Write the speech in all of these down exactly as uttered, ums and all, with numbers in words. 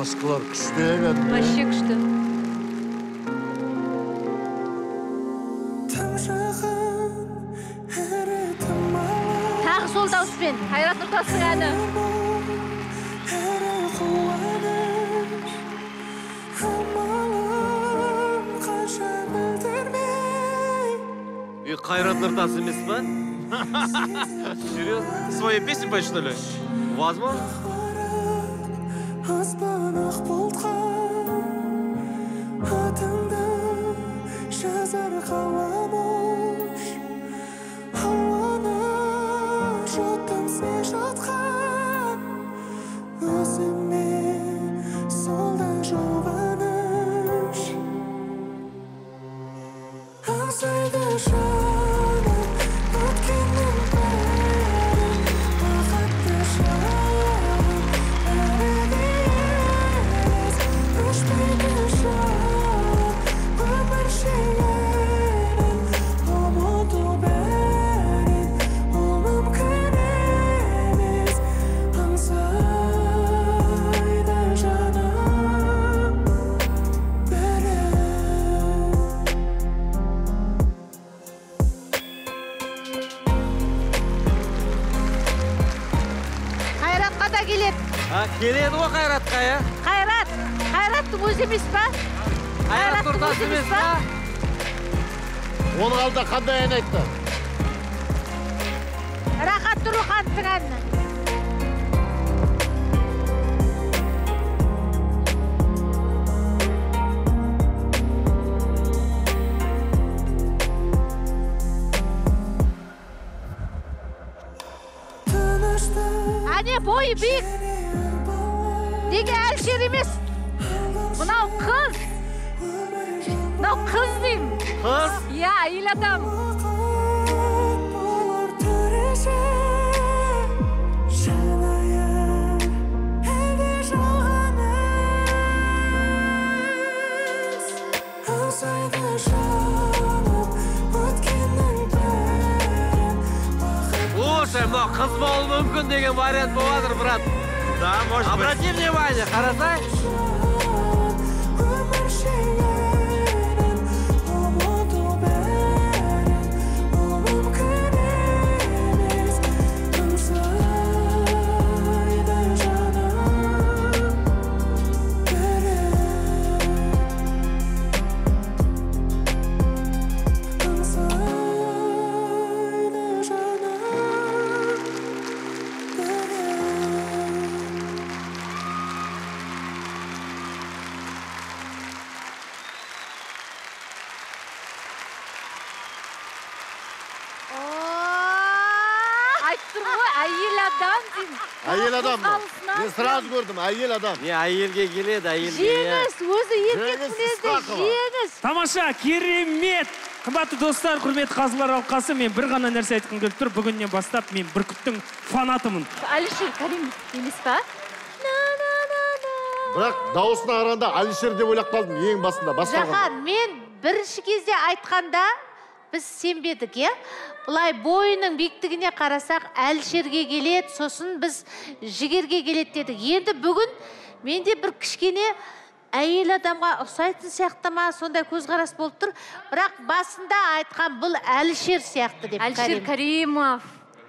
Маскалар күшті еді. Вообще күшті. Тағы сол дауыспен Қайрат Нұртастың әні. И Қайрат Нұртас емес па? Серьезно? Свои песни поешь, что ли? Возможно? Келеді ғой Қайратқа, я? Қайрат, Қайраттың өзі емес па? Қайрат Нұртас емес па? Оның алда қандай ән айтты? Рахат Тұрлыхановтың әні. Әне бойы биік. Неге Әлшер емес? Мынау қыз. Мынау қыз деймін. Қыз? Я, әйел адам. Слушай, мынау қыз болуы мүмкін деген вариант болады, брат. Да, может быть. Обрати внимание, қарасай. Әйел адам мı? Мен сразу көрдім, әйел адам. Не, әйелге келеді, әйелге. Жеңіс, өзі еркек мінезді жеңіс. Тамаша, керемет. Қымбатты достар, құрметті қазылар алқасы, мен бір ғана нәрсе айтқым келіп тұр. Бүгіннен бастап мен Бүркіттің фанатымын. Әлішер Каримов емес па? Бірақ дауысына қарағанда Әлішер деп ойлап қалдым ең басында. Жақан, мен бірінші кезде айтқанда біз сенбедік, е? Бұлай бойының биіктігіне қарасақ, Әлішерге келеді, сосын біз жігерге келеді дедік. Енді бүгін менде бір кішкене әйел адамға ұқсайтын сияқты ма, сондай көзқарас болып тұр. Бірақ басында айтқан бұл Әлішер сияқты деп. Әлішер Каримов.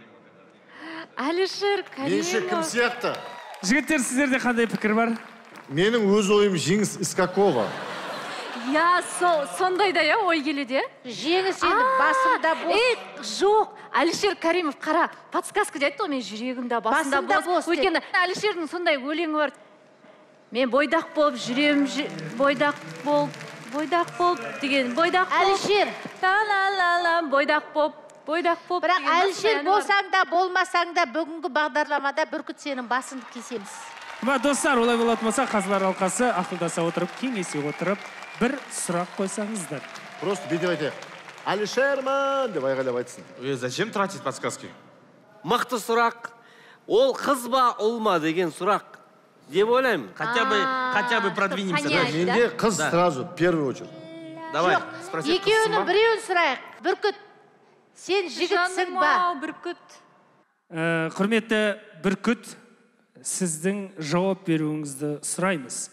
Әлішер Каримов. Менше кім сияқты? Жігіттер, сіздерде қандай пікір бар? Менің өз ойым Жеңіс Искакова. Я, сондай да, я, ой келеді. Жеңіс енді басында бос. Ей, жоқ, Әлішер Каримов, қара, подсказка айтты ғой, мен жүрегімде басында бос. Өйткені Әлішердің сондай өлеңі бар. Мен бойдақ болып, жүрем, бойдақ болып, бойдақ болып деген, бойдақ болып. Әлішер. Та-ла-ла-ла, бойдақ болып, бойдақ болып. Бірақ Әлішер болсаң да, болмасаң да, бүгінгі бағдарламада Бүркіт сенің басыңды кесеміз. Ба, достар, олай болатын болса, қазылар алқасы ақылдаса отырып, кеңесе отырып, бір сұрақ қойсаңыздар. Просто бүйтіп айтайық. Әлішерман деп айғайлап айтсын. Ой, зачем тратить подсказки? Мықты сұрақ. Ол қыз ба, ұл ма деген сұрақ деп ойлаймын. Хотя бы, хотя бы продвинемся. Менде қыз сразу, в первую очередь. Давай, спроси. Екеуінің біреуін сұрайық. Бүркіт, сен жігітсің ба? Бүркіт. Құрметті Бүркіт, сіздің жауап беруіңізді сұраймыз.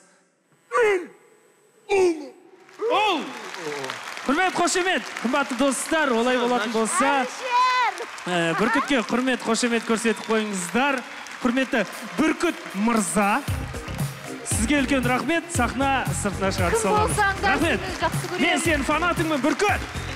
Ол! Құрмет, қошемет, қымбатты достар, олай болатын болса, Бүркітке құрмет, қошемет көрсетіп қойыңыздар. Құрметті Бүркіт мырза, сізге үлкен рахмет, сахна сыртына шығарып саламыз. Рахмет. Мен сенің фанатыңмын, Бүркіт.